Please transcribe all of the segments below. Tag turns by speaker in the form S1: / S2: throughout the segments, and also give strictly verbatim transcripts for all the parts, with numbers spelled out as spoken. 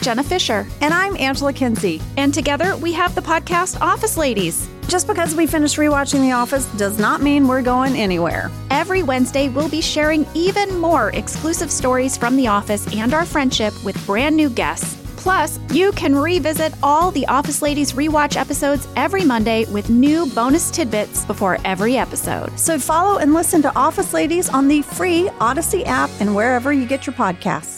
S1: Jenna Fisher.
S2: And I'm Angela Kinsey.
S1: And together we have the podcast Office Ladies.
S2: Just because we finished rewatching The Office does not mean we're going anywhere.
S1: Every Wednesday, we'll be sharing even more exclusive stories from The Office and our friendship with brand new guests. Plus, you can revisit all the Office Ladies rewatch episodes every Monday with new bonus tidbits before every episode.
S2: So follow and listen to Office Ladies on the free Odyssey app and wherever you get your podcasts.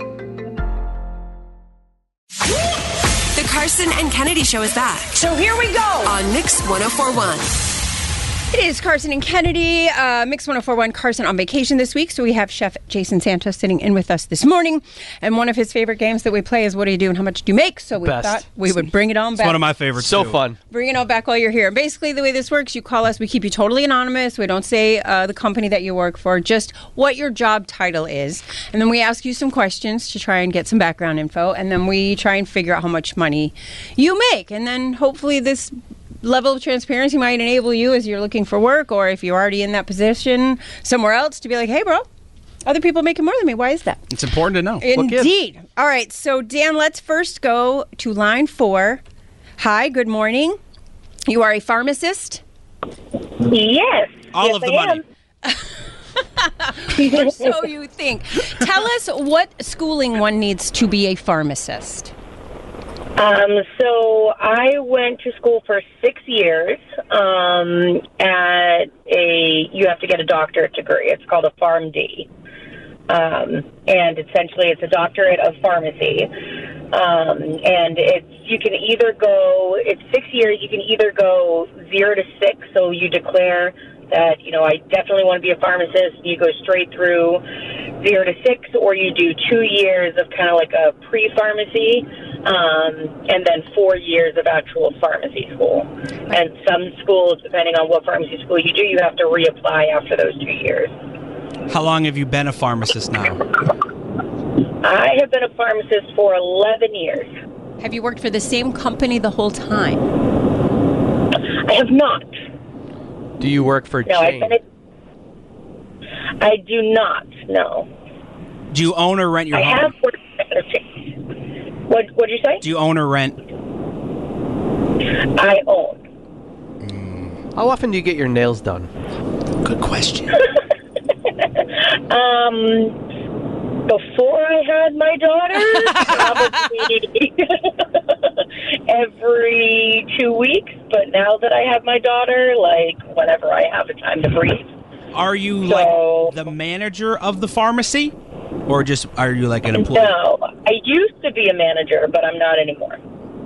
S3: The Carson and Kennedy Show is back.
S4: So here we go.
S3: On Mix one oh four point one.
S4: It is Carson and Kennedy, uh, Mix one oh four point one. Carson on vacation this week, so we have Chef Jason Santos sitting in with us this morning. And one of his favorite games that we play is What Do You Do and How Much Do You Make? So we
S5: Best.
S4: thought we would bring it on
S6: It's
S4: back.
S6: one of my favorites.
S5: So
S6: too.
S5: fun.
S4: Bring it all back while you're here. Basically, the way this works, you call us. We keep you totally anonymous. We don't say uh, the company that you work for, just what your job title is. And then we ask you some questions to try and get some background info. And then we try and figure out how much money you make. And then hopefully this level of transparency might enable you as you're looking for work, or if you're already in that position somewhere else, to be like, hey, bro, other people making more than me. Why is that?
S6: It's important to know.
S4: Indeed. All right. So, Dan, let's first go to line four. Hi, good morning. You are a pharmacist?
S7: Yes.
S6: All
S7: yes,
S6: of the
S7: I
S6: money.
S4: Or so you think. Tell us what schooling one needs to be a pharmacist.
S7: Um, so I went to school for six years um, at a, you have to get a doctorate degree. It's called a PharmD. Um, and essentially it's a doctorate of pharmacy. Um, and it's, you can either go, it's six years, you can either go zero to six, so you declare that, you know, I definitely want to be a pharmacist, you go straight through zero to six, or you do two years of kind of like a pre-pharmacy, um, and then four years of actual pharmacy school. And some schools, depending on what pharmacy school you do, you have to reapply after those two years.
S6: How long have you been a pharmacist now?
S7: I have been a pharmacist for eleven years.
S4: Have you worked for the same company the whole time?
S7: I have not.
S5: Do you work for
S7: No, I've
S5: Jane?
S7: been a, I do not, no.
S6: Do you own or rent your
S7: I
S6: home?
S7: have worked at a chain. What what did you say?
S6: Do you own or rent?
S7: I own.
S5: How often do you get your nails done?
S6: Good question.
S7: um, before I had my daughter, probably every two weeks. But now that I have my daughter, like whenever I have a time to breathe.
S6: Are you
S7: So-
S6: like the manager of the pharmacy? Or just are you like an employee?
S7: No, I used to be a manager, but I'm not anymore.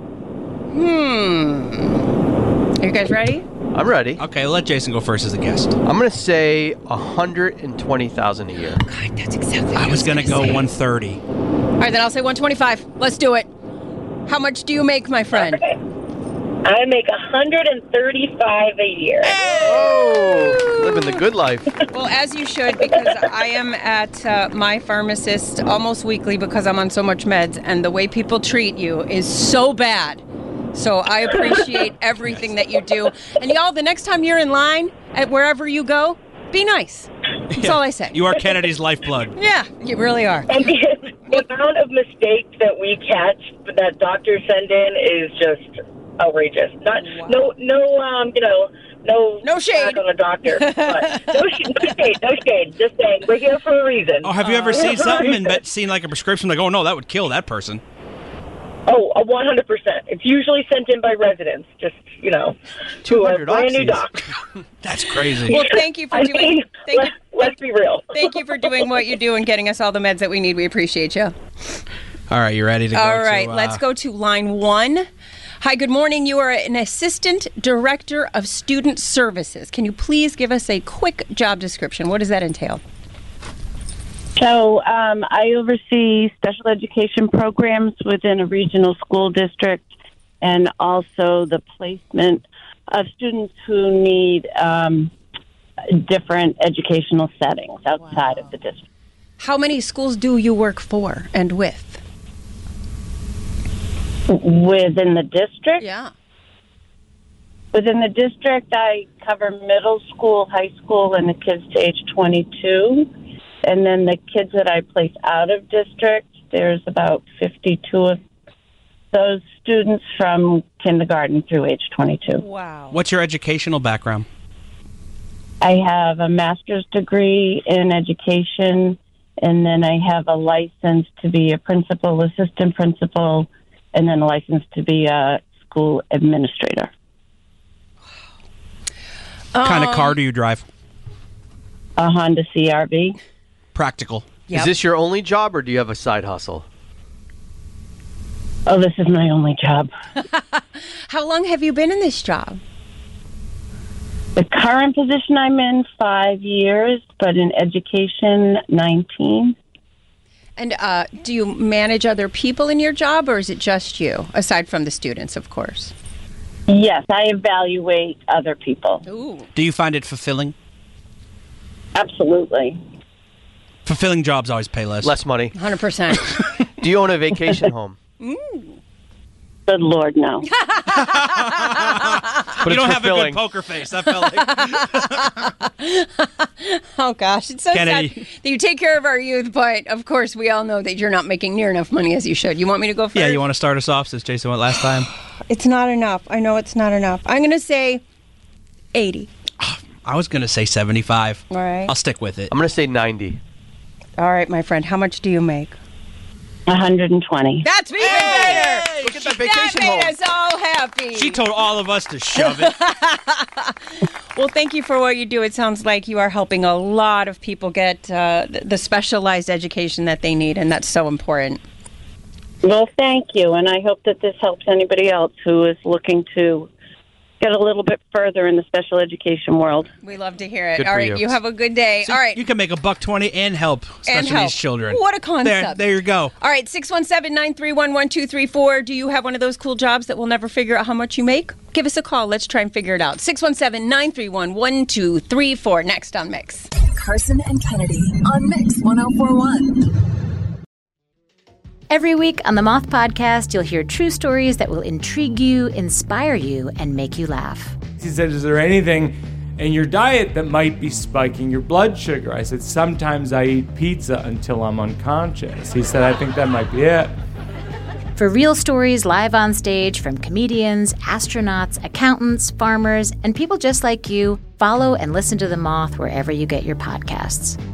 S4: Hmm. Are you guys ready?
S5: I'm ready.
S6: Okay, let Jason go first as a guest.
S5: I'm going to say one hundred twenty thousand dollars a year.
S4: God, that's exactly what
S6: I was going to go
S4: say.
S6: one thirty.
S4: All right, then I'll say one twenty-five. Let's do it. How much do you make, my friend?
S7: Okay. I make one hundred thirty-five a year.
S5: Oh, living the good life.
S4: Well, as you should, because I am at uh, my pharmacist almost weekly because I'm on so much meds, and the way people treat you is so bad. So I appreciate everything that you do. And y'all, the next time you're in line at wherever you go, be nice. That's
S6: Yeah.
S4: all I say.
S6: You are Kennedy's lifeblood.
S4: Yeah, you really are.
S7: And the, the amount of mistakes that we catch that doctors send in is just outrageous. Not
S4: Wow.
S7: no no um you know no
S4: No shade.
S7: on a doctor. But no, sh- no shade, no shade. Just saying we're here for a reason.
S6: Oh, have you ever
S7: Uh,
S6: seen something and bet, seen like a prescription like, oh no, that would kill that person?
S7: Oh, a one hundred percent. It's usually sent in by residents. Just you know, to a
S5: 200
S7: brand new
S5: oxys.
S7: doc.
S6: That's crazy.
S4: Well, thank you for
S7: I
S4: doing.
S7: mean,
S4: Thank
S7: let's,
S4: you.
S7: let's be real.
S4: Thank you for doing what you do and getting us all the meds that we need. We appreciate you.
S6: All right, you ready to go?
S4: All right,
S6: to, uh,
S4: let's go to line one. Hi, good morning. You are an assistant director of student services. Can you please give us a quick job description? What does that entail?
S8: So um, I oversee special education programs within a regional school district and also the placement of students who need um, different educational settings outside
S4: Wow.
S8: of the district.
S4: How many schools do you work for and with?
S8: Within the district?
S4: Yeah.
S8: Within the district, I cover middle school, high school, and the kids to age twenty-two. And then the kids that I place out of district, there's about fifty-two of those students from kindergarten through age twenty-two.
S4: Wow.
S6: What's your educational background?
S8: I have a master's degree in education, and then I have a license to be a principal, assistant principal, and then a license to be a school administrator.
S6: What kind of
S4: Um,
S6: car do you drive?
S8: A Honda C R V.
S6: Practical.
S4: Yep.
S5: Is this your only job, or do you have a side hustle?
S8: Oh, this is my only job.
S4: How long have you been in this job?
S8: The current position I'm in, five years, but in education, nineteen.
S4: And uh, do you manage other people in your job, or is it just you, aside from the students, of course?
S8: Yes, I evaluate other people.
S4: Ooh.
S6: Do you find it fulfilling?
S8: Absolutely.
S6: Fulfilling jobs always pay less.
S5: Less money.
S4: one hundred percent.
S5: Do you own a vacation home?
S8: Good Lord, no.
S5: But
S6: You
S5: it's
S6: don't have a
S5: fulfilling.
S6: good poker face. I felt like.
S4: Oh, gosh. It's so
S6: Kennedy.
S4: sad that you take care of our youth, but of course, we all know that you're not making near enough money as you should. You want me to go first?
S6: Yeah, you want to start us off since Jason went last time?
S4: It's not enough. I know it's not enough. I'm going to say eighty.
S6: I was going to say seventy-five.
S4: All right.
S6: I'll stick with it.
S5: I'm going to say ninety.
S4: All right, my friend. How much do you make?
S8: one hundred twenty.
S4: That's even better.
S5: Look at that
S4: That
S5: vacation
S4: made
S5: home.
S4: us all happy.
S6: She told all of us to shove it.
S4: Well, thank you for what you do. It sounds like you are helping a lot of people get uh, th- the specialized education that they need, and that's so important.
S8: Well, thank you, and I hope that this helps anybody else who is looking to get a little bit further in the special education world.
S4: We love to hear it.
S5: Good
S4: all
S5: for
S4: right,
S5: you.
S4: you have a good day.
S6: See,
S4: all right.
S6: You can make a buck twenty and help special
S4: And help.
S6: needs children.
S4: What a concept.
S6: There, there you go.
S4: All right, six one seven, nine three one, one two three four. Do you have one of those cool jobs that we'll never figure out how much you make? Give us a call. Let's try and figure it out. six one seven, nine three one, one two three four. Next on Mix.
S9: Carson and Kennedy on Mix one oh four point one.
S10: Every week on the Moth Podcast, you'll hear true stories that will intrigue you, inspire you, and make you laugh.
S11: He said, is there anything in your diet that might be spiking your blood sugar? I said, sometimes I eat pizza until I'm unconscious. He said, I think that might be it.
S10: For real stories live on stage from comedians, astronauts, accountants, farmers, and people just like you, follow and listen to The Moth wherever you get your podcasts.